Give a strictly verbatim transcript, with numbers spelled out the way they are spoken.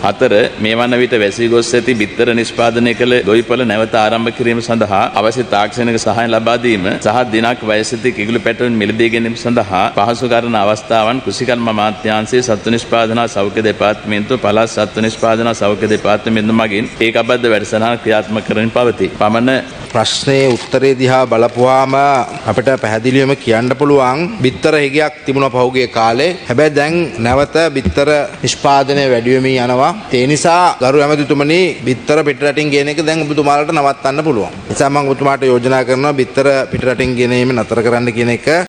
අතර මේ වන විට වැසී ගොස් ඇති බිත්තර නිෂ්පාදනය කළ ගොවිපළ නැවත ආරම්භ කිරීම සඳහා අවශ්‍ය තාක්ෂණික සහාය ලබා දීම සහ දිනක් වයසති කිගුළු පැටවුන් මිලදී ගැනීම සඳහා පහසු කරන අවස්ථාවන් කෘෂිකර්ම අමාත්‍යාංශයේ සත්ව නිෂ්පාදන සෞඛ්‍ය දෙපාර්තමේන්තුව පළාත් සත්ව නිෂ්පාදන සෞඛ්‍ය දෙපාර්තමේන්තුව මගින් ඒකබද්ධ වැඩසටහන ක්‍රියාත්මක කරමින් පවතී. පමණ ප්‍රශ්නයේ උත්තරේ දිහා බලපුවාම අපිට පැහැදිලිවම කියන්න පුළුවන් බිත්තර හිගයක් තිබුණා පහුගිය කාලේ. හැබැයි දැන් නැවත බිත්තර නිෂ්පාදනය වැඩි වෙමින් යනවා. ඒ නිසා ගරු ඇමතිතුමනි බිත්තර පිටරටින් ගෙන එක දැන් ඔබතුමාලට නවත්තන්න පුළුවන්. ඒ නිසා මම ඔබතුමාට යෝජනා කරනවා බිත්තර පිටරටින් ගෙනීම නතර කරන්න කියන එක.